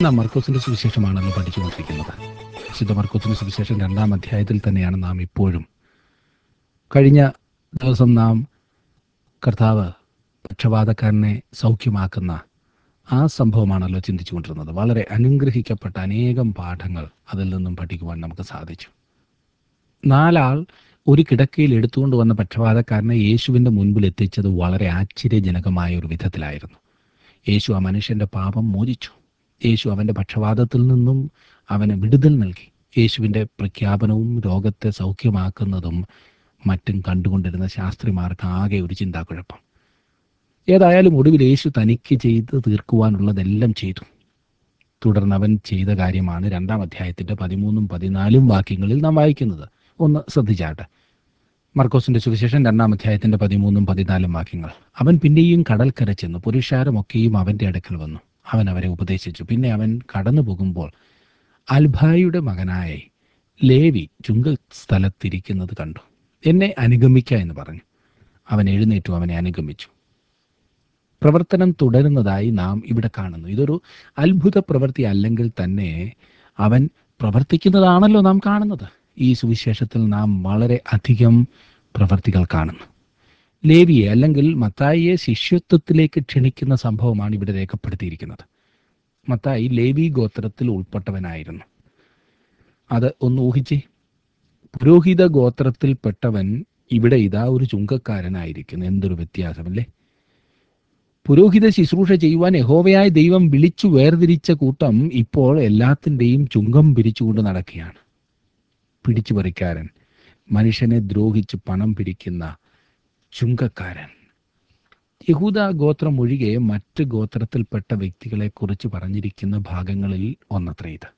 നാം മർക്കോസിന്റെ സുവിശേഷമാണല്ലോ പഠിച്ചുകൊണ്ടിരിക്കുന്നത്. വിശുദ്ധ മർക്കോസിന്റെ സുവിശേഷം 2-ാം അധ്യായത്തിൽ തന്നെയാണ് നാം ഇപ്പോഴും. കഴിഞ്ഞ ദിവസം നാം കർത്താവ് പക്ഷപാതക്കാരനെ സൗഖ്യമാക്കുന്ന ആ സംഭവമാണല്ലോ ചിന്തിച്ചുകൊണ്ടിരുന്നത്. വളരെ അനുഗ്രഹിക്കപ്പെട്ട അനേകം പാഠങ്ങൾ അതിൽ നിന്നും പഠിക്കുവാൻ നമുക്ക് സാധിച്ചു. 4 ആൾ ഒരു കിടക്കയിൽ എടുത്തുകൊണ്ട് വന്ന പക്ഷപാതക്കാരനെ യേശുവിൻ്റെ മുൻപിൽ എത്തിച്ചത് വളരെ ആശ്ചര്യജനകമായ ഒരു വിധത്തിലായിരുന്നു. യേശു ആ മനുഷ്യൻ്റെ പാപം മോചിച്ചു. യേശു അവൻ്റെ പക്ഷപാതത്തിൽ നിന്നും അവന് വിടുതൽ നൽകി. യേശുവിൻ്റെ പ്രഖ്യാപനവും രോഗത്തെ സൗഖ്യമാക്കുന്നതും മറ്റും കണ്ടുകൊണ്ടിരുന്ന ശാസ്ത്രിമാർക്ക് ആകെ ഒരു ചിന്താക്കുഴപ്പം. ഏതായാലും ഒടുവിൽ യേശു തനിക്ക് ചെയ്ത് തീർക്കുവാനുള്ളതെല്ലാം ചെയ്തു. തുടർന്ന് അവൻ ചെയ്ത കാര്യമാണ് 2-ാം അധ്യായത്തിൻ്റെ 13-14 വാക്യങ്ങളിൽ നാം വായിക്കുന്നത്. ഒന്ന് ശ്രദ്ധിച്ചാട്ടെ. മർക്കോസിന്റെ സുവിശേഷം 2-ാം അധ്യായത്തിന്റെ 13-14 വാക്യങ്ങൾ. അവൻ പിന്നെയും കടൽക്കര ചെന്നു. പുരുഷാരമൊക്കെയും അവന്റെ അടുക്കൽ വന്നു. അവൻ അവരെ ഉപദേശിച്ചു. പിന്നെ അവൻ കടന്നു പോകുമ്പോൾ അൽഭായിയുടെ മകനായ ലേവി ചുങ്കസ്ഥലത്തിരിക്കുന്നത് കണ്ടു. എന്നെ അനുഗമിക്ക എന്ന് പറഞ്ഞു. അവൻ എഴുന്നേറ്റു അവനെ അനുഗമിച്ചു. പ്രവർത്തനം തുടരുന്നതായി നാം ഇവിടെ കാണുന്നു. ഇതൊരു അത്ഭുത പ്രവൃത്തി അല്ലെങ്കിൽ തന്നെ അവൻ പ്രവർത്തിക്കുന്നതാണല്ലോ നാം കാണുന്നത്. ഈ സുവിശേഷത്തിൽ നാം വളരെ അധികം പ്രവർത്തികൾ കാണുന്നു. ലേവിയെ അല്ലെങ്കിൽ മത്തായിയെ ശിഷ്യത്വത്തിലേക്ക് ക്ഷണിക്കുന്ന സംഭവമാണ് ഇവിടെ രേഖപ്പെടുത്തിയിരിക്കുന്നത്. മത്തായി ലേവി ഗോത്രത്തിൽ ഉൾപ്പെട്ടവനായിരുന്നു. അത് ഒന്ന് ഊഹിച്ചേ. പുരോഹിത ഗോത്രത്തിൽപ്പെട്ടവൻ ഇവിടെ ഇതാ ഒരു ചുങ്കക്കാരനായിരിക്കുന്നു. എന്തൊരു വ്യത്യാസമല്ലേ! പുരോഹിത ശുശ്രൂഷ ചെയ്യുവാൻ യഹോവയായ ദൈവം വിളിച്ചു വേർതിരിച്ച കൂട്ടം ഇപ്പോൾ എല്ലാത്തിൻ്റെയും ചുങ്കം പിരിച്ചുകൊണ്ട് നടക്കുകയാണ്. പിടിച്ചുപറിക്കാരൻ, മനുഷ്യനെ ദ്രോഹിച്ച് പണം പിരിക്കുന്ന ചുങ്കക്കാരൻ. യഹൂദ ഗോത്രം ഒഴികെ മറ്റ് ഗോത്രത്തിൽപ്പെട്ട വ്യക്തികളെ കുറിച്ച് പറഞ്ഞിരിക്കുന്ന ഭാഗങ്ങളിൽ ഒന്നത്രേ ഇത്.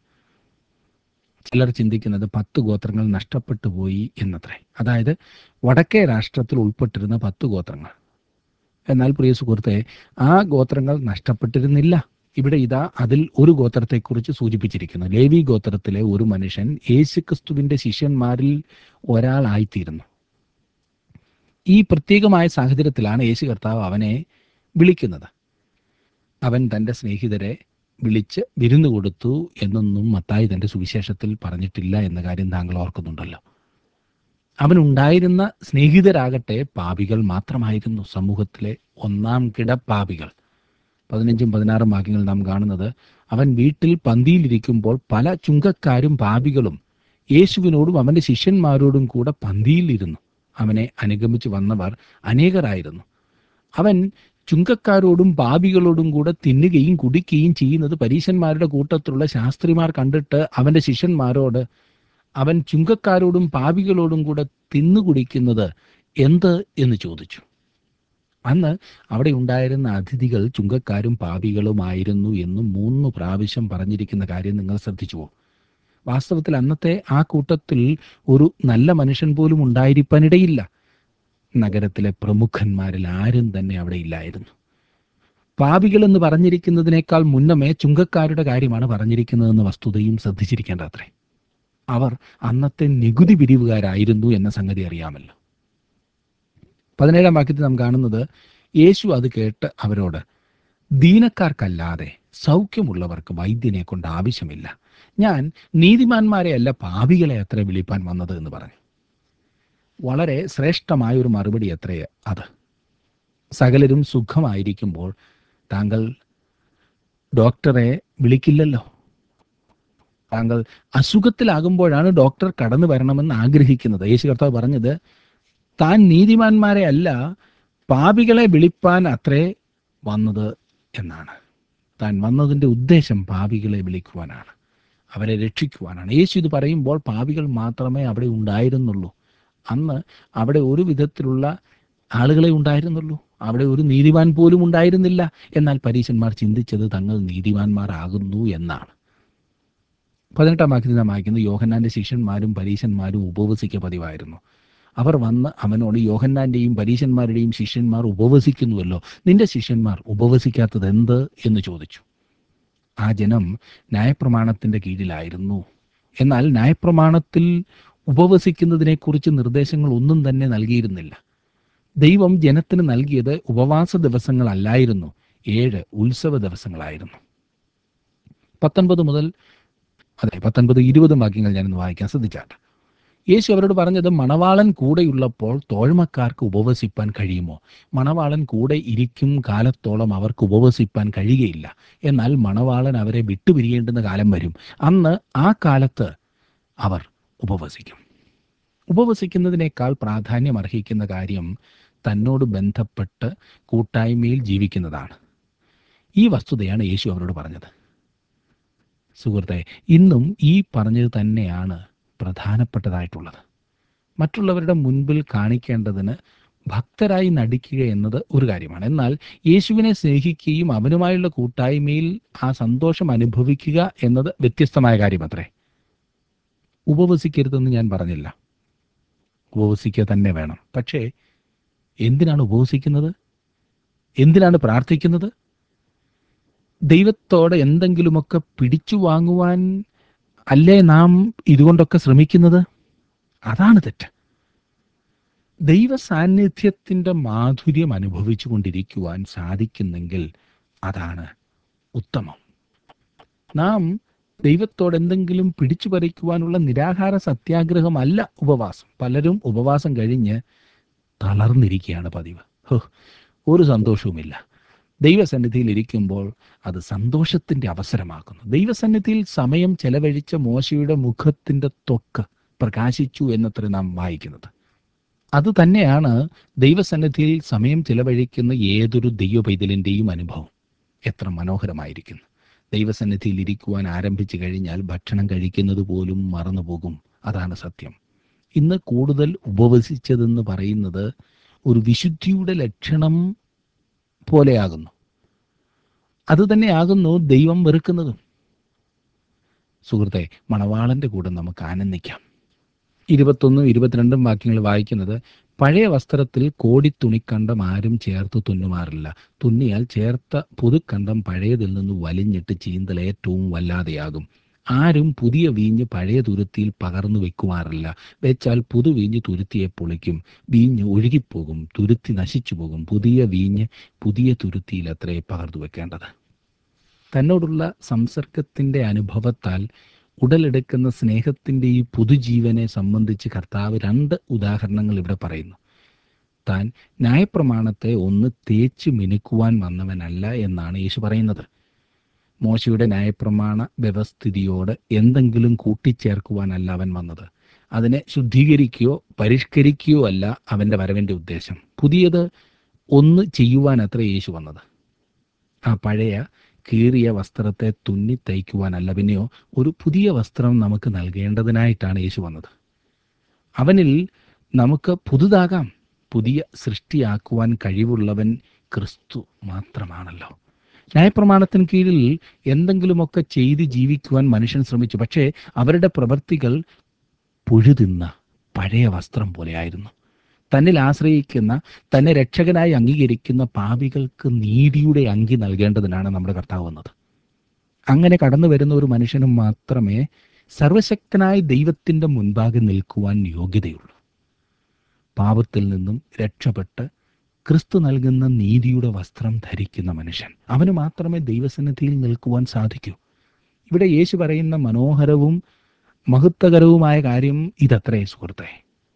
ചിലർ ചിന്തിക്കുന്നത് 10 ഗോത്രങ്ങൾ നഷ്ടപ്പെട്ടു പോയി എന്നത്രേ. അതായത് വടക്കേ രാഷ്ട്രത്തിൽ ഉൾപ്പെട്ടിരുന്ന 10 ഗോത്രങ്ങൾ. എന്നാൽ പ്രിയ സുഹൃത്തെ, ആ ഗോത്രങ്ങൾ നഷ്ടപ്പെട്ടിരുന്നില്ല. ഇവിടെ ഇതാ അതിൽ ഒരു ഗോത്രത്തെക്കുറിച്ച് സൂചിപ്പിച്ചിരിക്കുന്നു. ലേവി ഗോത്രത്തിലെ ഒരു മനുഷ്യൻ യേശുക്രിസ്തുവിൻ്റെ ശിഷ്യന്മാരിൽ ഒരാളായിത്തീരുന്നു. ഈ പ്രത്യേകമായ സാഹചര്യത്തിലാണ് യേശു കർത്താവ് അവനെ വിളിക്കുന്നത്. അവൻ തൻ്റെ സ്നേഹിതരെ വിളിച്ച് വിരുന്ന് കൊടുത്തു എന്നൊന്നും മത്തായി തൻ്റെ സുവിശേഷത്തിൽ പറഞ്ഞിട്ടില്ല എന്ന കാര്യം താങ്കൾ ഓർക്കുന്നുണ്ടല്ലോ. അവനുണ്ടായിരുന്ന സ്നേഹിതരാകട്ടെ പാപികൾ മാത്രമായിരുന്നു. സമൂഹത്തിലെ ഒന്നാം കിട പാപികൾ. 15-16 വാക്യങ്ങൾ നാം കാണുന്നത്, അവൻ വീട്ടിൽ പന്തിയിലിരിക്കുമ്പോൾ പല ചുങ്കക്കാരും പാപികളും യേശുവിനോടും അവൻ്റെ ശിഷ്യന്മാരോടും കൂടെ പന്തിയിലിരുന്നു. അവനെ അനുഗമിച്ച് വന്നവർ അനേകരായിരുന്നു. അവൻ ചുങ്കക്കാരോടും പാപികളോടും കൂടെ തിന്നുകയും കുടിക്കുകയും ചെയ്യുന്നത് പരീശന്മാരുടെ കൂട്ടത്തിലുള്ള ശാസ്ത്രിമാർ കണ്ടിട്ട് അവൻ്റെ ശിഷ്യന്മാരോട്, അവൻ ചുങ്കക്കാരോടും പാപികളോടും കൂടെ തിന്നുകുടിക്കുന്നത് എന്ത് എന്ന് ചോദിച്ചു. അന്ന് അവിടെ ഉണ്ടായിരുന്ന അതിഥികൾ ചുങ്കക്കാരും പാപികളുമായിരുന്നു എന്ന് 3 പ്രാവശ്യം പറഞ്ഞിരിക്കുന്ന കാര്യം നിങ്ങൾ ശ്രദ്ധിച്ചുവോ? വാസ്തവത്തിൽ അന്നത്തെ ആ കൂട്ടത്തിൽ ഒരു നല്ല മനുഷ്യൻ പോലും ഉണ്ടായിരിക്കാനിടയില്ല. നഗരത്തിലെ പ്രമുഖന്മാരിൽ ആരും തന്നെ അവിടെ ഇല്ലായിരുന്നു. പാപികൾ എന്ന് പറഞ്ഞിരിക്കുന്നതിനേക്കാൾ മുന്നമേ ചുങ്കക്കാരുടെ കാര്യമാണ് പറഞ്ഞിരിക്കുന്നതെന്ന വസ്തുതയും ശ്രദ്ധിച്ചിരിക്കേണ്ടത്രേ. അവർ അന്നത്തെ നികുതി പിരിവുകാരായിരുന്നു എന്ന സംഗതി അറിയാമല്ലോ. 17-ാം വാക്യത്തിൽ നാം കാണുന്നത്, യേശു അത് കേട്ട് അവരോട്, ദീനക്കാർക്കല്ലാതെ സൗഖ്യമുള്ളവർക്ക് വൈദ്യനെ കൊണ്ട് ആവശ്യമില്ല. ഞാൻ നീതിമാന്മാരെ അല്ല പാപികളെ അത്ര വിളിപ്പാൻ വന്നത് എന്ന് പറഞ്ഞു. വളരെ ശ്രേഷ്ഠമായ ഒരു മറുപടി അത്രേ അത്. സകലരും സുഖമായിരിക്കുമ്പോൾ താങ്കൾ ഡോക്ടറെ വിളിക്കില്ലല്ലോ. താങ്കൾ അസുഖത്തിലാകുമ്പോഴാണ് ഡോക്ടർ കടന്നു വരണമെന്ന് ആഗ്രഹിക്കുന്നത്. യേശു കർത്താവ് പറഞ്ഞത്, താൻ നീതിമാന്മാരെ അല്ല പാപികളെ വിളിപ്പാൻ അത്രേ വന്നത് എന്നാണ്. താൻ വന്നതിൻ്റെ ഉദ്ദേശം പാപികളെ വിളിക്കുവാനാണ്, അവരെ രക്ഷിക്കുവാനാണ്. യേശു ഇത് പറയുമ്പോൾ പാപികൾ മാത്രമേ അവിടെ ഉണ്ടായിരുന്നുള്ളൂ. അന്ന് അവിടെ ഒരു വിധത്തിലുള്ള ആളുകളെ ഉണ്ടായിരുന്നുള്ളൂ. അവിടെ ഒരു നീതിമാൻ പോലും ഉണ്ടായിരുന്നില്ല. എന്നാൽ പരീശന്മാർ ചിന്തിച്ചത് തങ്ങൾ നീതിമാന്മാരാകുന്നു എന്നാണ്. 18-ാം വാക്യത്തിൽ നാം വായിക്കുന്നത്, യോഹന്നാന്റെ ശിഷ്യന്മാരും പരീശന്മാരും ഉപവസിക്ക പതിവായിരുന്നു. അവർ വന്ന് അവനോട്, യോഹന്നാന്റെയും പരീശന്മാരുടെയും ശിഷ്യന്മാർ ഉപവസിക്കുന്നുവല്ലോ, നിന്റെ ശിഷ്യന്മാർ ഉപവസിക്കാത്തത് എന്ത് എന്ന് ചോദിച്ചു. ആ ജനം ന്യായപ്രമാണത്തിൻ്റെ കീഴിലായിരുന്നു. എന്നാൽ ന്യായപ്രമാണത്തിൽ ഉപവസിക്കുന്നതിനെക്കുറിച്ച് നിർദ്ദേശങ്ങൾ ഒന്നും തന്നെ നൽകിയിരുന്നില്ല. ദൈവം ജനത്തിന് നൽകിയത് ഉപവാസ ദിവസങ്ങളല്ലായിരുന്നു, 7 ഉത്സവ ദിവസങ്ങളായിരുന്നു. 19 മുതൽ 19-20 വാക്യങ്ങൾ ഞാനൊന്ന് വായിക്കാൻ ശ്രദ്ധിച്ചാട്ടെ. യേശു അവരോട് പറഞ്ഞത്, മണവാളൻ കൂടെയുള്ളപ്പോൾ തോഴ്മക്കാർക്ക് ഉപവസിപ്പാൻ കഴിയുമോ? മണവാളൻ കൂടെ ഇരിക്കും കാലത്തോളം അവർക്ക് ഉപവസിപ്പാൻ കഴിയുകയില്ല. എന്നാൽ മണവാളൻ അവരെ വിട്ടുപിരിയേണ്ടുന്ന കാലം വരും. അന്ന് ആ കാലത്ത് അവർ ഉപവസിക്കും. ഉപവസിക്കുന്നതിനേക്കാൾ പ്രാധാന്യം അർഹിക്കുന്ന കാര്യം തന്നോട് ബന്ധപ്പെട്ട് കൂട്ടായ്മയിൽ ജീവിക്കുന്നതാണ്. ഈ വസ്തുതയാണ് യേശു അവരോട് പറഞ്ഞത്. സുഹൃത്തെ, ഇന്നും ഈ പറഞ്ഞത് തന്നെയാണ് പ്രധാനപ്പെട്ടതായിട്ടുള്ളത്. മറ്റുള്ളവരുടെ മുൻപിൽ കാണിക്കേണ്ടതിന് ഭക്തരായി നടിക്കുക എന്നത് ഒരു കാര്യമാണ്. എന്നാൽ യേശുവിനെ സ്നേഹിക്കുകയും അവനുമായുള്ള കൂട്ടായ്മയിൽ ആ സന്തോഷം അനുഭവിക്കുക എന്നത് വ്യത്യസ്തമായ കാര്യമത്രേ. ഉപവസിക്കരുതെന്ന് ഞാൻ പറഞ്ഞില്ല, ഉപവസിക്കുക തന്നെ വേണം. പക്ഷേ എന്തിനാണ് ഉപവസിക്കുന്നത്? എന്തിനാണ് പ്രാർത്ഥിക്കുന്നത്? ദൈവത്തോടെ എന്തെങ്കിലുമൊക്കെ പിടിച്ചു വാങ്ങുവാൻ അല്ലേ നാം ഇതുകൊണ്ടൊക്കെ ശ്രമിക്കുന്നത്? അതാണ് തെറ്റ്. ദൈവ സാന്നിധ്യത്തിൻ്റെ മാധുര്യം അനുഭവിച്ചു കൊണ്ടിരിക്കുവാൻ സാധിക്കുന്നെങ്കിൽ അതാണ് ഉത്തമം. നാം ദൈവത്തോട് എന്തെങ്കിലും പിടിച്ചു പറിക്കുവാനുള്ള നിരാഹാര സത്യാഗ്രഹമല്ല ഉപവാസം. പലരും ഉപവാസം കഴിഞ്ഞ് തളർന്നിരിക്കുകയാണ് പതിവ്. ഒരു സന്തോഷവുമില്ല. ദൈവസന്നിധിയിൽ ഇരിക്കുമ്പോൾ അത് സന്തോഷത്തിൻ്റെ അവസരമാക്കുന്നു. ദൈവസന്നിധിയിൽ സമയം ചെലവഴിച്ച മോശയുടെ മുഖത്തിൻ്റെ ത്വക്ക് പ്രകാശിച്ചു എന്നത്ര നാം വായിക്കുന്നത്. അത് തന്നെയാണ് ദൈവസന്നിധിയിൽ സമയം ചെലവഴിക്കുന്ന ഏതൊരു ദൈവ പൈതലിൻ്റെയും അനുഭവം. എത്ര മനോഹരമായിരിക്കുന്നു! ദൈവസന്നിധിയിൽ ഇരിക്കുവാൻ ആരംഭിച്ചു കഴിഞ്ഞാൽ ഭക്ഷണം കഴിക്കുന്നത് പോലും മറന്നുപോകും. അതാണ് സത്യം. ഇന്ന് കൂടുതൽ ഉപവസിച്ചതെന്ന് പറയുന്നത് ഒരു വിശുദ്ധിയുടെ ലക്ഷണം പോലെയാകുന്നു. അതുതന്നെയാകുന്നു ദൈവം വെറുക്കുന്നതും. സുഹൃത്തെ, മണവാളന്റെ കൂടെ നമുക്ക് ആനന്ദിക്കാം. 21-22 വാക്യങ്ങൾ വായിക്കുന്നത്, പഴയ വസ്ത്രത്തിൽ കോടിത്തുണിക്കണ്ടം ആരും ചേർത്ത് തുന്നുമാറില്ല. തുന്നിയാൽ ചേർത്ത പുതുക്കണ്ടം പഴയതിൽ നിന്ന് വലിഞ്ഞിട്ട് ചീന്തൽ ഏറ്റവും വല്ലാതെയാകും. ആരും പുതിയ വീഞ്ഞ് പഴയ തുരുത്തിയിൽ പകർന്നു വെക്കുമാറില്ല. വെച്ചാൽ പുതുവീഞ്ഞ് തുരുത്തിയെ പൊളിക്കും, വീഞ്ഞ് ഒഴുകിപ്പോകും, തുരുത്തി നശിച്ചു പോകും. പുതിയ വീഞ്ഞ് പുതിയ തുരുത്തിയിൽ അത്രേ പകർന്നു വെക്കേണ്ടത്. തന്നോടുള്ള സംസർഗത്തിൻ്റെ അനുഭവത്താൽ ഉടലെടുക്കുന്ന സ്നേഹത്തിൻ്റെ ഈ പുതുജീവനെ സംബന്ധിച്ച് കർത്താവ് 2 ഉദാഹരണങ്ങൾ ഇവിടെ പറയുന്നു. താൻ ന്യായപ്രമാണത്തെ ഒന്ന് തേച്ച് മിനുക്കുവാൻ വന്നവനല്ല എന്നാണ് യേശു പറയുന്നത്. മോശയുടെ ന്യായപ്രമാണ വ്യവസ്ഥിതിയോട് എന്തെങ്കിലും കൂട്ടിച്ചേർക്കുവാനല്ല അവൻ വന്നത്. അതിനെ ശുദ്ധീകരിക്കുകയോ പരിഷ്കരിക്കുകയോ അല്ല അവൻ്റെ വരവിൻ്റെ ഉദ്ദേശം. പുതിയത് ഒന്ന് ചെയ്യുവാൻ അത്ര യേശു വന്നത്. ആ പഴയ കീറിയ വസ്ത്രത്തെ തുന്നി തയ്ക്കുവാനല്ല, പിന്നെയോ ഒരു പുതിയ വസ്ത്രം നമുക്ക് നൽകേണ്ടതിനായിട്ടാണ് യേശു വന്നത്. അവനിൽ നമുക്ക് പുതുതാകാം. പുതിയ സൃഷ്ടിയാക്കുവാൻ കഴിവുള്ളവൻ ക്രിസ്തു മാത്രമാണല്ലോ. ന്യായപ്രമാണത്തിന് കീഴിൽ എന്തെങ്കിലുമൊക്കെ ചെയ്ത് ജീവിക്കുവാൻ മനുഷ്യൻ ശ്രമിച്ചു. പക്ഷേ അവരുടെ പ്രവൃത്തികൾ പുഴുതിന്ന പഴയ വസ്ത്രം പോലെയായിരുന്നു. തന്നിൽ ആശ്രയിക്കുന്ന, തന്നെ രക്ഷകനായി അംഗീകരിക്കുന്ന പാപികൾക്ക് നീതിയുടെ അങ്കി നൽകേണ്ടതിനാണ് നമ്മുടെ കർത്താവ് വന്നത്. അങ്ങനെ കടന്നു വരുന്ന ഒരു മനുഷ്യനും മാത്രമേ സർവശക്തനായ ദൈവത്തിൻ്റെ മുൻപാകെ നിൽക്കുവാൻ യോഗ്യതയുള്ളൂ. പാപത്തിൽ നിന്നും രക്ഷപ്പെട്ട് ക്രിസ്തു നൽകുന്ന നീതിയുടെ വസ്ത്രം ധരിക്കുന്ന മനുഷ്യൻ, അവന് മാത്രമേ ദൈവസന്നിധിയിൽ നിൽക്കുവാൻ സാധിക്കൂ. ഇവിടെ യേശു പറയുന്ന മനോഹരവും മഹത്വകരവുമായ കാര്യം ഇതത്രേ സുഹൃത്തെ.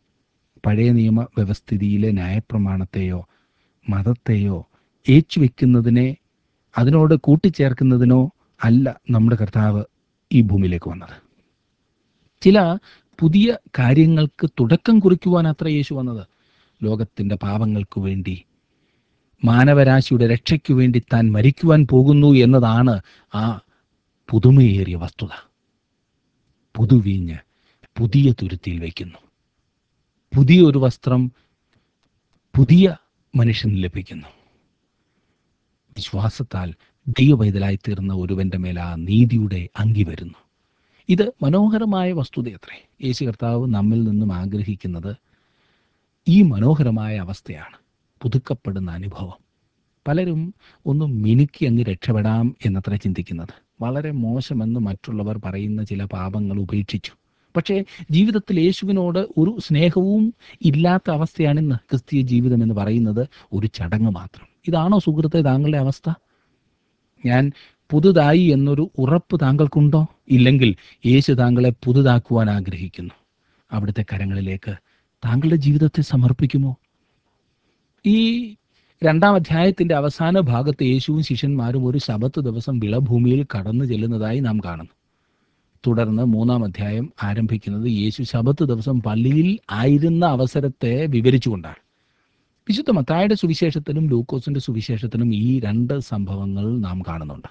പഴയ നിയമ വ്യവസ്ഥിതിയിലെ ന്യായപ്രമാണത്തെയോ മതത്തെയോ ഏച്ചുവെക്കുന്നതിനെ അതിനോട് കൂട്ടിച്ചേർക്കുന്നതിനോ അല്ല നമ്മുടെ കർത്താവ് ഈ ഭൂമിയിലേക്ക് വന്നത്. ചില പുതിയ കാര്യങ്ങൾക്ക് തുടക്കം കുറിക്കുവാൻ അത്ര യേശു വന്നത്. ലോകത്തിൻ്റെ പാപങ്ങൾക്ക് വേണ്ടി, മാനവരാശിയുടെ രക്ഷയ്ക്കു വേണ്ടി താൻ മരിക്കുവാൻ പോകുന്നു എന്നതാണ് ആ പുതുമയേറിയ വസ്തുത. പുതുവീഞ്ഞ് പുതിയ തുരുത്തിയിൽ വയ്ക്കുന്നു. പുതിയൊരു വസ്ത്രം പുതിയ മനുഷ്യന് ലഭിക്കുന്നു. വിശ്വാസത്താൽ ദൈവപൈതലായി തീർന്ന ഒരുവന്റെ മേൽ ആ നീതിയുടെ അങ്കി വരുന്നു. ഇത് മനോഹരമായ വസ്തുതയത്രേ. യേശു കർത്താവ് നമ്മിൽ നിന്നും ആഗ്രഹിക്കുന്നത് ഈ മനോഹരമായ അവസ്ഥയാണ്, പുതുക്കപ്പെടുന്ന അനുഭവം. പലരും ഒന്ന് മിനുക്കി അങ്ങ് രക്ഷപ്പെടാം എന്നത്ര ചിന്തിക്കുന്നത്. വളരെ മോശമെന്ന് മറ്റുള്ളവർ പറയുന്ന ചില പാപങ്ങൾ ഉപേക്ഷിച്ചു. പക്ഷേ ജീവിതത്തിൽ യേശുവിനോട് ഒരു സ്നേഹവും ഇല്ലാത്ത അവസ്ഥയാണിന്ന്. ക്രിസ്തീയ ജീവിതം എന്ന് പറയുന്നത് ഒരു ചടങ്ങ് മാത്രം. ഇതാണോ സുഹൃത്തെ താങ്കളുടെ അവസ്ഥ? ഞാൻ പുതുതായി എന്നൊരു ഉറപ്പ് താങ്കൾക്കുണ്ടോ? ഇല്ലെങ്കിൽ യേശു താങ്കളെ പുതുതാക്കുവാൻ ആഗ്രഹിക്കുന്നു. അവിടുത്തെ കരങ്ങളിലേക്ക് താങ്കളുടെ ജീവിതത്തെ സമർപ്പിക്കുമോ? ഈ 2-ാം അധ്യായത്തിന്റെ അവസാന ഭാഗത്ത് യേശുവും ശിഷ്യന്മാരും ഒരു ശബത്ത് ദിവസം വിളഭൂമിയിൽ കടന്നു ചെല്ലുന്നതായി നാം കാണുന്നു. തുടർന്ന് 3-ാം അധ്യായം ആരംഭിക്കുന്നത് യേശു ശബത്ത് ദിവസം പള്ളിയിൽ ആയിരുന്ന അവസരത്തെ വിവരിച്ചുകൊണ്ടാണ്. വിശുദ്ധ മത്തായിയുടെ സുവിശേഷത്തിലും ലൂക്കോസിന്റെ സുവിശേഷത്തിലും ഈ 2 സംഭവങ്ങൾ നാം കാണുന്നുണ്ട്.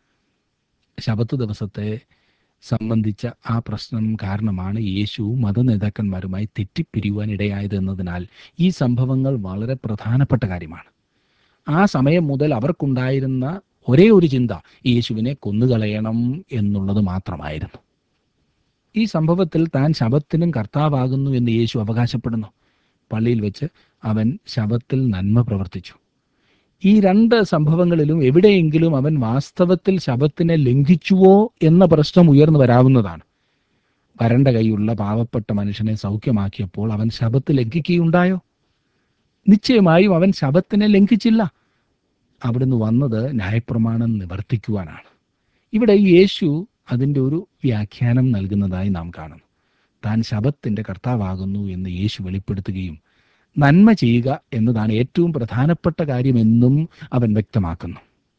ശബത്ത് ദിവസത്തെ സംബന്ധിച്ച ആ പ്രശ്നം കാരണമാണ് യേശു മതനേതാക്കന്മാരുമായി തെറ്റിപ്പിരിയുവാൻ ഇടയായത് എന്നതിനാൽ ഈ സംഭവങ്ങൾ വളരെ പ്രധാനപ്പെട്ട കാര്യമാണ്. ആ സമയം മുതൽ അവർക്കുണ്ടായിരുന്ന ഒരേ ഒരു ചിന്ത യേശുവിനെ കൊന്നുകളയണം എന്നുള്ളത് മാത്രമായിരുന്നു. ഈ സംഭവത്തിൽ താൻ ശബത്തിനും കർത്താവാകുന്നു എന്ന് യേശു അവകാശപ്പെടുന്നു. പള്ളിയിൽ വെച്ച് അവൻ ശബത്തിൽ നന്മ പ്രവർത്തിച്ചു. ഈ 2 സംഭവങ്ങളിലും എവിടെയെങ്കിലും അവൻ വാസ്തവത്തിൽ ശബത്തിനെ ലംഘിച്ചുവോ എന്ന പ്രശ്നം ഉയർന്നു വരാവുന്നതാണ്. വരണ്ട കൈയുള്ള പാവപ്പെട്ട മനുഷ്യനെ സൗഖ്യമാക്കിയപ്പോൾ അവൻ ശബത്ത് ലംഘിക്കുകയുണ്ടായോ? നിശ്ചയമായും അവൻ ശബത്തിനെ ലംഘിച്ചില്ല. അവിടുന്ന് വന്നത് ന്യായപ്രമാണം നിവർത്തിക്കുവാനാണ്. ഇവിടെ യേശു അതിൻ്റെ ഒരു വ്യാഖ്യാനം നൽകുന്നതായി നാം കാണുന്നു. താൻ ശബത്തിൻ്റെ കർത്താവാകുന്നു എന്ന് യേശു വെളിപ്പെടുത്തുകയും നന്മ ചെയ്യുക എന്നതാണ് ഏറ്റവും പ്രധാനപ്പെട്ട കാര്യമെന്നും അവൻ വ്യക്തമാക്കുന്നു.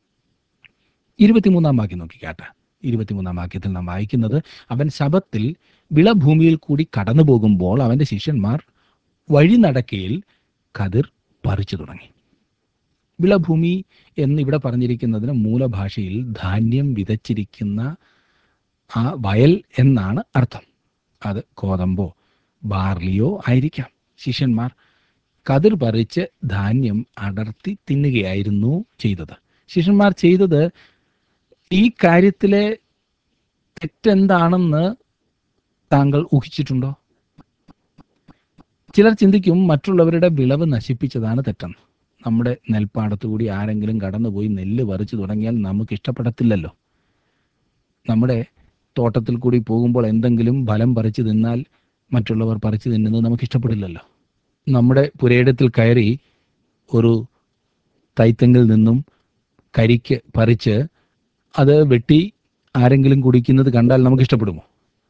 23-ാം വാക്യം നോക്കിക്കാട്ടെ. 23-ാം വാക്യത്തിൽ നാം വായിക്കുന്നത്, അവൻ ശബത്തിൽ വിളഭൂമിയിൽ കൂടി കടന്നു പോകുമ്പോൾ അവൻ്റെ ശിഷ്യന്മാർ വഴിനടക്കയിൽ കതിർ പറിച്ചു തുടങ്ങി. വിളഭൂമി എന്നിവിടെ പറഞ്ഞിരിക്കുന്നതിന് മൂലഭാഷയിൽ ധാന്യം വിതച്ചിരിക്കുന്ന ആ വയൽ എന്നാണ് അർത്ഥം. അത് കോതമ്പോ ബാർലിയോ ആയിരിക്കാം. ശിഷ്യന്മാർ കതിർ പറിച്ച് ധാന്യം അടർത്തി തിന്നുകയായിരുന്നു ചെയ്തത്. ശിഷ്യന്മാർ ചെയ്തത് ഈ കാര്യത്തിലെ തെറ്റെന്താണെന്ന് താങ്കൾ ഊഹിച്ചിട്ടുണ്ടോ? ചിലർ ചിന്തിക്കും മറ്റുള്ളവരുടെ വിളവ് നശിപ്പിച്ചതാണ് തെറ്റെന്ന്. നമ്മുടെ നെൽപ്പാടത്തു കൂടി ആരെങ്കിലും കടന്നുപോയി നെല്ല് പറിച്ചു തുടങ്ങിയാൽ നമുക്ക് ഇഷ്ടപ്പെടത്തില്ലല്ലോ. നമ്മുടെ തോട്ടത്തിൽ കൂടി പോകുമ്പോൾ എന്തെങ്കിലും ഫലം പറിച്ചു തിന്നാൽ മറ്റുള്ളവർ പറിച്ചു തിന്നുന്നത് നമുക്ക് ഇഷ്ടപ്പെടില്ലല്ലോ. നമ്മുടെ പുരയിടത്തിൽ കയറി ഒരു തൈത്തെങ്ങിൽ നിന്നും കരിക്ക് പറിച്ച് അത് വെട്ടി ആരെങ്കിലും കുടിക്കുന്നത് കണ്ടാൽ നമുക്ക് ഇഷ്ടപ്പെടുമോ?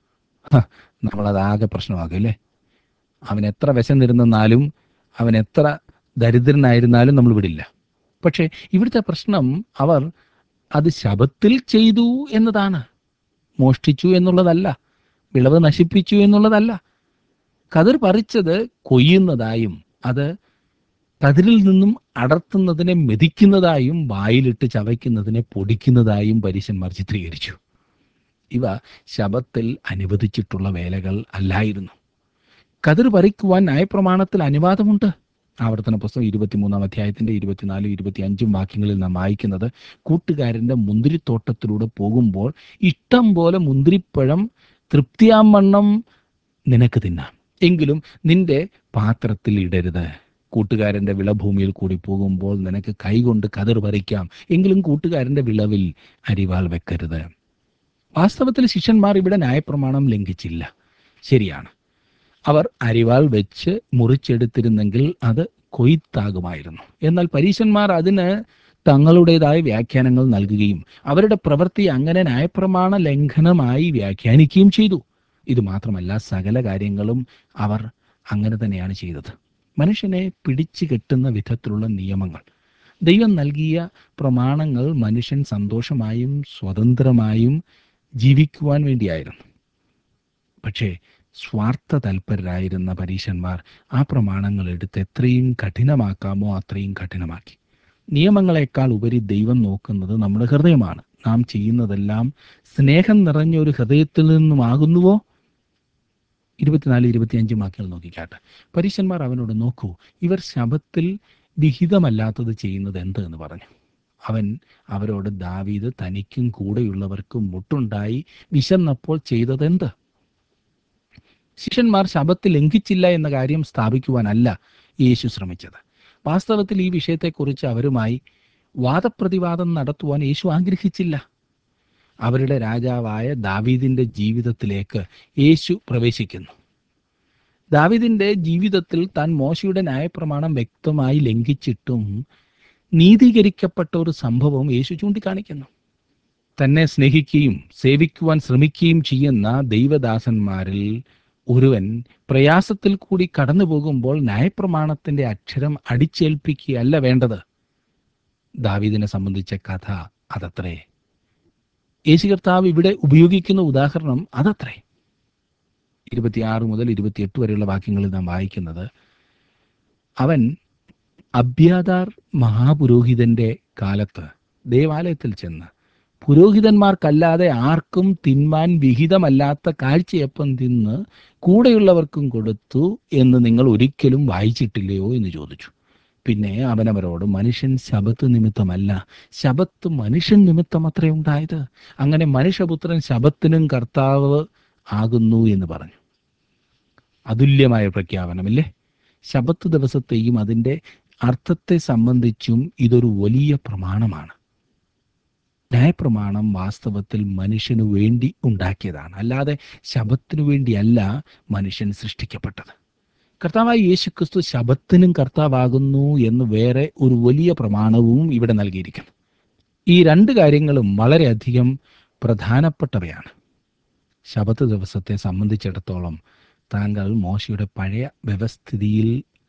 നമ്മളതാകെ പ്രശ്നമാക്കും അല്ലേ. അവൻ എത്ര വിശന്നിരുന്നാലും അവൻ എത്ര ദരിദ്രനായിരുന്നാലും നമ്മൾ വിടില്ല. പക്ഷേ ഇവിടുത്തെ പ്രശ്നം അവർ അത് ശബത്തിൽ ചെയ്തു എന്നതാണ്. മോഷ്ടിച്ചു എന്നുള്ളതല്ല, വിളവ് നശിപ്പിച്ചു എന്നുള്ളതല്ല. കതിർ പറിച്ചത് കൊയ്യുന്നതായും അത് കതിരിൽ നിന്നും അടർത്തുന്നതിനെ മെതിക്കുന്നതായും വായിലിട്ട് ചവയ്ക്കുന്നതിനെ പൊടിക്കുന്നതായും പരീശന്മാർ ചിത്രീകരിച്ചു. ഇവ ശബത്തിൽ അനുവദിച്ചിട്ടുള്ള വേലകൾ അല്ലായിരുന്നു. കതിർ പറിക്കുവാൻ ന്യായപ്രമാണത്തിൽ അനുവാദമുണ്ട്. ആവർത്തന പുസ്തകം 23-ാം അധ്യായത്തിന്റെ 24, 25 വാക്യങ്ങളിൽ നാം വായിക്കുന്നത്, കൂട്ടുകാരൻ്റെ മുന്തിരിത്തോട്ടത്തിലൂടെ പോകുമ്പോൾ ഇഷ്ടം പോലെ മുന്തിരിപ്പഴം തൃപ്തിയാവണ്ണം നിനക്ക് തിന്നാം, എങ്കിലും നിന്റെ പാത്രത്തിൽ ഇടരുത്. കൂട്ടുകാരൻ്റെ വിളഭൂമിയിൽ കൂടി പോകുമ്പോൾ നിനക്ക് കൈകൊണ്ട് കതിർ പറിക്കാം, എങ്കിലും കൂട്ടുകാരൻ്റെ വിളവിൽ അരിവാൾ വെക്കരുത്. വാസ്തവത്തിൽ ശിഷ്യന്മാർ ഇവിടെ ന്യായപ്രമാണം ലംഘിച്ചില്ല. ശരിയാണ്, അവർ അരിവാൾ വെച്ച് മുറിച്ചെടുത്തിരുന്നെങ്കിൽ അത് കൊയ്ത്താകുമായിരുന്നു. എന്നാൽ പരീശന്മാർ അതിന് തങ്ങളുടേതായ വ്യാഖ്യാനങ്ങൾ നൽകുകയും അവരുടെ പ്രവൃത്തി അങ്ങനെ ന്യായപ്രമാണ ലംഘനമായി വ്യാഖ്യാനിക്കുകയും ചെയ്തു. ഇതുമാത്രമല്ല, സകല കാര്യങ്ങളും അവർ അങ്ങനെ തന്നെയാണ് ചെയ്തത്. മനുഷ്യനെ പിടിച്ചു കെട്ടുന്ന വിധത്തിലുള്ള നിയമങ്ങൾ, ദൈവം നൽകിയ പ്രമാണങ്ങൾ മനുഷ്യൻ സന്തോഷമായും സ്വതന്ത്രമായും ജീവിക്കുവാൻ വേണ്ടിയായിരുന്നു. പക്ഷേ സ്വാർത്ഥ തൽപരരായിരുന്ന പരീശന്മാർ ആ പ്രമാണങ്ങൾ എടുത്ത് എത്രയും കഠിനമാക്കാമോ അത്രയും കഠിനമാക്കി. നിയമങ്ങളെക്കാൾ ഉപരി ദൈവം നോക്കുന്നത് നമ്മുടെ ഹൃദയമാണ്. നാം ചെയ്യുന്നതെല്ലാം സ്നേഹം നിറഞ്ഞ ഒരു ഹൃദയത്തിൽ നിന്നുമാകുന്നുവോ? 24, 25 വാക്യങ്ങൾ നോക്കിക്കാട്ടെ. പരീശന്മാർ അവനോട്, നോക്കൂ, ഇവർ ശബത്തിൽ വിഹിതമല്ലാത്തത് ചെയ്യുന്നത് എന്ത് എന്ന് പറഞ്ഞു. അവൻ അവരോട്, ദാവീദ് തനിക്കും കൂടെയുള്ളവർക്കും മുട്ടുണ്ടായി വിശന്നപ്പോൾ ചെയ്തതെന്ത്? ശിഷ്യന്മാർ ശബത്ത് ലംഘിച്ചില്ല എന്ന കാര്യം സ്ഥാപിക്കുവാനല്ല യേശു ശ്രമിച്ചത്. വാസ്തവത്തിൽ ഈ വിഷയത്തെക്കുറിച്ച് അവരുമായി വാദപ്രതിവാദം നടത്തുവാൻ യേശു ആഗ്രഹിച്ചില്ല. അവരുടെ രാജാവായ ദാവീദിന്റെ ജീവിതത്തിലേക്ക് യേശു പ്രവേശിക്കുന്നു. ദാവീദിന്റെ ജീവിതത്തിൽ താൻ മോശയുടെ ന്യായപ്രമാണം വ്യക്തമായി ലംഘിച്ചിട്ടും നീതീകരിക്കപ്പെട്ട ഒരു സംഭവം യേശു ചൂണ്ടിക്കാണിക്കുന്നു. തന്നെ സ്നേഹിക്കുകയും സേവിക്കുവാൻ ശ്രമിക്കുകയും ചെയ്യുന്ന ദൈവദാസന്മാരിൽ ഒരുവൻ പ്രയാസത്തിൽ കൂടി കടന്നു പോകുമ്പോൾ ന്യായപ്രമാണത്തിന്റെ അക്ഷരം അടിച്ചേൽപ്പിക്കുകയല്ല വേണ്ടത്. ദാവീദിനെ സംബന്ധിച്ച കഥ അതത്രേ. യേശു കർത്താവ് ഇവിടെ ഉപയോഗിക്കുന്ന ഉദാഹരണം അതത്രേ. 26 മുതൽ 28 വരെയുള്ള വാക്യങ്ങളിൽ നാം വായിക്കുന്നത്, അവൻ അബ്യാഥാർ മഹാപുരോഹിതന്റെ കാലത്ത് ദേവാലയത്തിൽ ചെന്ന് പുരോഹിതന്മാർക്കല്ലാതെ ആർക്കും തിന്മാൻ വിഹിതമല്ലാത്ത കാഴ്ചയപ്പം തിന്ന് കൂടെയുള്ളവർക്കും കൊടുത്തു എന്ന് നിങ്ങൾ ഒരിക്കലും വായിച്ചിട്ടില്ലയോ എന്ന് ചോദിച്ചു. പിന്നെ അവനവരോട്, മനുഷ്യൻ ശബത്ത് നിമിത്തമല്ല, ശബത്ത് മനുഷ്യൻ നിമിത്തം അത്രേ ഉണ്ടായത്. അങ്ങനെ മനുഷ്യപുത്രൻ ശബത്തിനും കർത്താവ് ആകുന്നു എന്ന് പറഞ്ഞു. അതുല്യമായ പ്രഖ്യാപനമില്ലേ? ശബത്ത് ദിവസത്തെയും അതിൻ്റെ അർത്ഥത്തെ സംബന്ധിച്ചും ഇതൊരു വലിയ പ്രമാണമാണ്. ന്യായപ്രമാണം വാസ്തവത്തിൽ മനുഷ്യനു വേണ്ടി ഉണ്ടാക്കിയതാണ്, അല്ലാതെ ശബത്തിനു വേണ്ടിയല്ല മനുഷ്യൻ സൃഷ്ടിക്കപ്പെട്ടത്. കർത്താവായ യേശുക്രിസ്തു ശബത്തിനും കർത്താവാകുന്നു എന്ന് വേറെ ഒരു വലിയ പ്രമാണവും ഇവിടെ നൽകിയിരിക്കുന്നു. ഈ രണ്ട് കാര്യങ്ങളും വളരെയധികം പ്രധാനപ്പെട്ടവയാണ്. ശബത്ത് ദിവസത്തെ സംബന്ധിച്ചിടത്തോളം താങ്കൾ മോശയുടെ പഴയ വ്യവസ്ഥിതിയിൽ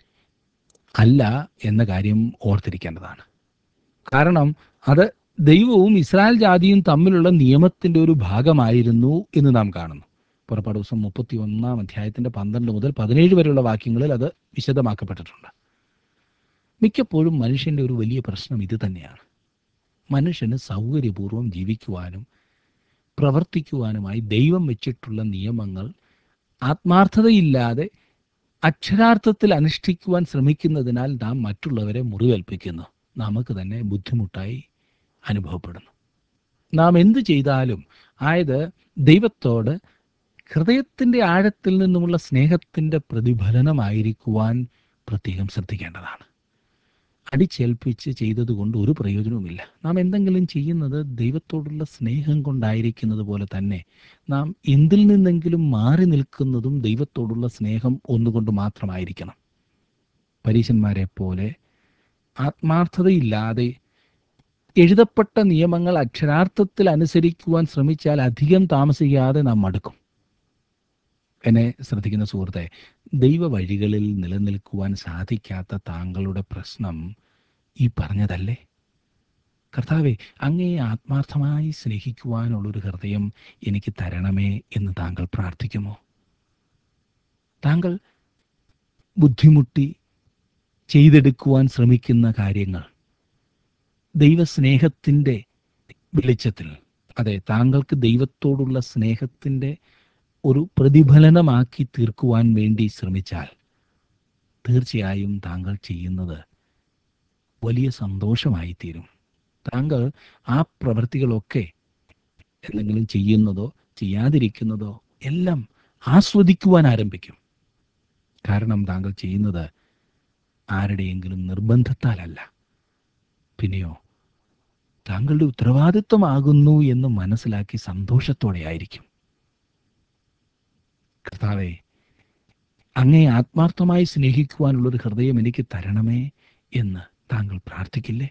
അല്ല എന്ന കാര്യം ഓർത്തിരിക്കേണ്ടതാണ്. കാരണം അത് ദൈവവും ഇസ്രായേൽ ജാതിയും തമ്മിലുള്ള നിയമത്തിൻ്റെ ഒരു ഭാഗമായിരുന്നു എന്ന് നാം കാണുന്നു. പുറപ്പാട് ദിവസം 31 അധ്യായത്തിൻ്റെ 12 മുതൽ 17 വരെയുള്ള വാക്യങ്ങളിൽ അത് വിശദമാക്കപ്പെട്ടിട്ടുണ്ട്. മിക്കപ്പോഴും മനുഷ്യൻ്റെ ഒരു വലിയ പ്രശ്നം ഇത് തന്നെയാണ്. മനുഷ്യന് സൗകര്യപൂർവ്വം ജീവിക്കുവാനും പ്രവർത്തിക്കുവാനുമായി ദൈവം വെച്ചിട്ടുള്ള നിയമങ്ങൾ ആത്മാർത്ഥതയില്ലാതെ അക്ഷരാർത്ഥത്തിൽ അനുഷ്ഠിക്കുവാൻ ശ്രമിക്കുന്നതിനാൽ നാം മറ്റുള്ളവരെ മുറിവേൽപ്പിക്കുന്നു, നമുക്ക് തന്നെ ബുദ്ധിമുട്ടായി അനുഭവപ്പെടുന്നു. നാം എന്തു ചെയ്താലും, ആയത് ദൈവത്തോട് ഹൃദയത്തിൻ്റെ ആഴത്തിൽ നിന്നുമുള്ള സ്നേഹത്തിൻ്റെ പ്രതിഫലനമായിരിക്കുവാൻ പ്രത്യേകം ശ്രദ്ധിക്കേണ്ടതാണ്. അടിച്ചേൽപ്പിച്ച് ചെയ്തതുകൊണ്ട് ഒരു പ്രയോജനവുമില്ല. നാം എന്തെങ്കിലും ചെയ്യുന്നത് ദൈവത്തോടുള്ള സ്നേഹം കൊണ്ടായിരിക്കുന്നത് പോലെ തന്നെ നാം എന്തിൽ നിന്നെങ്കിലും മാറി നിൽക്കുന്നതും ദൈവത്തോടുള്ള സ്നേഹം ഒന്നുകൊണ്ട് മാത്രമായിരിക്കണം. പരീശന്മാരെ പോലെ ആത്മാർത്ഥതയില്ലാതെ എഴുതപ്പെട്ട നിയമങ്ങൾ അക്ഷരാർത്ഥത്തിൽ അനുസരിക്കുവാൻ ശ്രമിച്ചാൽ അധികം താമസിക്കാതെ നാം മടുക്കും. എന്നെ ശ്രദ്ധിക്കുന്ന സുഹൃത്തെ, ദൈവ വഴികളിൽ നിലനിൽക്കുവാൻ സാധിക്കാത്ത താങ്കളുടെ പ്രശ്നം ഈ പറഞ്ഞതല്ലേ? കർത്താവെ, അങ്ങയെ ആത്മാർത്ഥമായി സ്നേഹിക്കുവാനുള്ളൊരു ഹൃദയം എനിക്ക് തരണമേ എന്ന് താങ്കൾ പ്രാർത്ഥിക്കുമോ? താങ്കൾ ബുദ്ധിമുട്ടി ചെയ്തെടുക്കുവാൻ ശ്രമിക്കുന്ന കാര്യങ്ങൾ ദൈവസ്നേഹത്തിൻ്റെ വെളിച്ചത്തിൽ, അതെ, താങ്കൾക്ക് ദൈവത്തോടുള്ള സ്നേഹത്തിൻ്റെ ഒരു പ്രതിഫലനമാക്കി തീർക്കുവാൻ വേണ്ടി ശ്രമിച്ചാൽ തീർച്ചയായും താങ്കൾ ചെയ്യുന്നത് വലിയ സന്തോഷമായി തീരും. താങ്കൾ ആ പ്രവൃത്തികളൊക്കെ എന്തെങ്കിലും ചെയ്യുന്നതോ ചെയ്യാതിരിക്കുന്നതോ എല്ലാം ആസ്വദിക്കുവാൻ ആരംഭിക്കും. കാരണം താങ്കൾ ചെയ്യുന്നത് ആരുടെയെങ്കിലും നിർബന്ധത്താലല്ല, പിന്നെയോ താങ്കളുടെ ഉത്തരവാദിത്വമാകുന്നു എന്ന് മനസ്സിലാക്കി സന്തോഷത്തോടെ ആയിരിക്കും. കർത്താവെ, അങ്ങേ ആത്മാർത്ഥമായി സ്നേഹിക്കുവാനുള്ളൊരു ഹൃദയം എനിക്ക് തരണമേ എന്ന് താങ്കൾ പ്രാർത്ഥിക്കില്ലേ?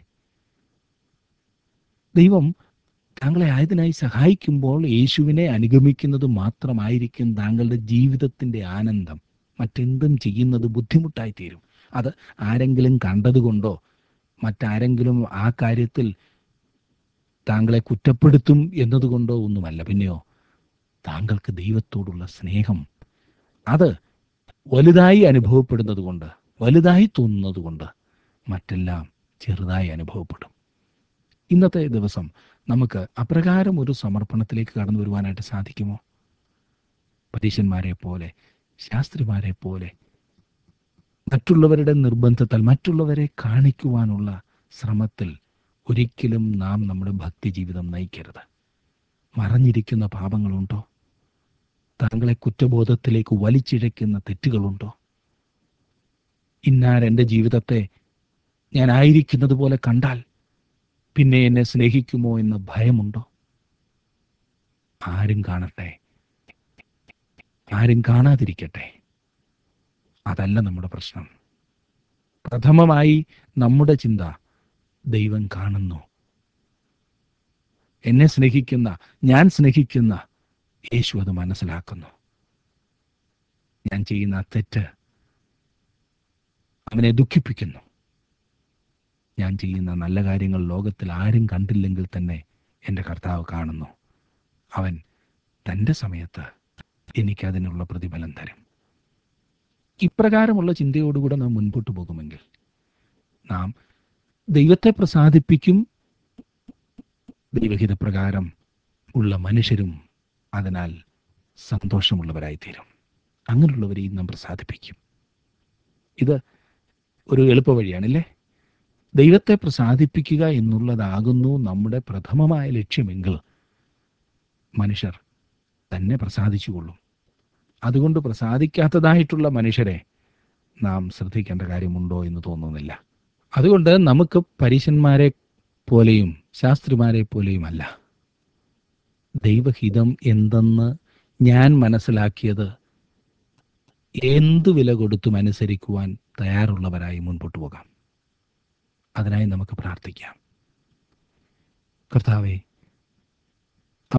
ദൈവം താങ്കളെ ആയതിനായി സഹായിക്കുമ്പോൾ യേശുവിനെ അനുഗമിക്കുന്നത് മാത്രമായിരിക്കും താങ്കളുടെ ജീവിതത്തിൻ്റെ ആനന്ദം. മറ്റെന്തും ചെയ്യുന്നത് ബുദ്ധിമുട്ടായി തീരും. അത് ആരെങ്കിലും കണ്ടതുകൊണ്ടോ മറ്റാരെങ്കിലും ആ കാര്യത്തിൽ താങ്കളെ കുറ്റപ്പെടുത്തും എന്നതുകൊണ്ടോ ഒന്നുമല്ല, പിന്നെയോ താങ്കൾക്ക് ദൈവത്തോടുള്ള സ്നേഹം അത് വലുതായി അനുഭവപ്പെടുന്നത് കൊണ്ട്, വലുതായി തോന്നുന്നത് കൊണ്ട് മറ്റെല്ലാം ചെറുതായി അനുഭവപ്പെടും. ഇന്നത്തെ ദിവസം നമുക്ക് അപ്രകാരം ഒരു സമർപ്പണത്തിലേക്ക് കടന്നു വരുവാനായിട്ട് സാധിക്കുമോ? പരീശന്മാരെ പോലെ, ശാസ്ത്രിമാരെ പോലെ മറ്റുള്ളവരുടെ നിർബന്ധത്താൽ മറ്റുള്ളവരെ കാണിക്കുവാനുള്ള ശ്രമത്തിൽ ഒരിക്കലും നാം നമ്മുടെ ഭക്തി ജീവിതം നയിക്കരുത്. മറഞ്ഞിരിക്കുന്ന പാപങ്ങളുണ്ടോ? താങ്കളെ കുറ്റബോധത്തിലേക്ക് വലിച്ചിഴയ്ക്കുന്ന തെറ്റുകളുണ്ടോ? ഇന്നാരെൻ്റെ ജീവിതത്തെ ഞാൻ ആയിരിക്കുന്നത് പോലെ കണ്ടാൽ പിന്നെ എന്നെ സ്നേഹിക്കുമോ എന്ന ഭയമുണ്ടോ? ആരും കാണട്ടെ, ആരും കാണാതിരിക്കട്ടെ, അതല്ല നമ്മുടെ പ്രശ്നം. പ്രഥമമായി നമ്മുടെ ചിന്ത ദൈവം കാണുന്നു, എന്നെ സ്നേഹിക്കുന്ന, ഞാൻ സ്നേഹിക്കുന്ന യേശു അത് മനസ്സിലാക്കുന്നു. ഞാൻ ചെയ്യുന്ന ആ തെറ്റ് അവനെ ദുഃഖിപ്പിക്കുന്നു. ഞാൻ ചെയ്യുന്ന നല്ല കാര്യങ്ങൾ ലോകത്തിൽ ആരും കണ്ടില്ലെങ്കിൽ തന്നെ എൻ്റെ കർത്താവ് കാണുന്നു. അവൻ തൻ്റെ സമയത്ത് എനിക്കതിനുള്ള പ്രതിഫലം തരും. ഇപ്രകാരമുള്ള ചിന്തയോടുകൂടെ നാം മുൻപോട്ട് പോകുമെങ്കിൽ നാം ദൈവത്തെ പ്രസാദിപ്പിക്കും. ദൈവഹിതപ്രകാരം ഉള്ള മനുഷ്യരും അതിനാൽ സന്തോഷമുള്ളവരായിത്തീരും. അങ്ങനെയുള്ളവരെയും നാം പ്രസാദിപ്പിക്കും. ഇത് ഒരു എളുപ്പ വഴിയാണല്ലേ? ദൈവത്തെ പ്രസാദിപ്പിക്കുക എന്നുള്ളതാകുന്നു നമ്മുടെ പ്രഥമമായ ലക്ഷ്യമെങ്കിൽ മനുഷ്യർ തന്നെ പ്രസാദിച്ചുകൊള്ളും. അതുകൊണ്ട് പ്രസാദിക്കാത്തതായിട്ടുള്ള മനുഷ്യരെ നാം ശ്രദ്ധിക്കേണ്ട കാര്യമുണ്ടോ എന്ന് തോന്നുന്നില്ല. അതുകൊണ്ട് നമുക്ക് പരീശന്മാരെ പോലെയും ശാസ്ത്രിമാരെ പോലെയുമല്ല. ദൈവഹിതം എന്തെന്ന് ഞാൻ മനസ്സിലാക്കിയത് എന്തു വില കൊടുത്തും അനുസരിക്കുവാൻ തയ്യാറുള്ളവരായി മുൻപോട്ട് പോകാം. അതിനായി നമുക്ക് പ്രാർത്ഥിക്കാം. കർത്താവെ,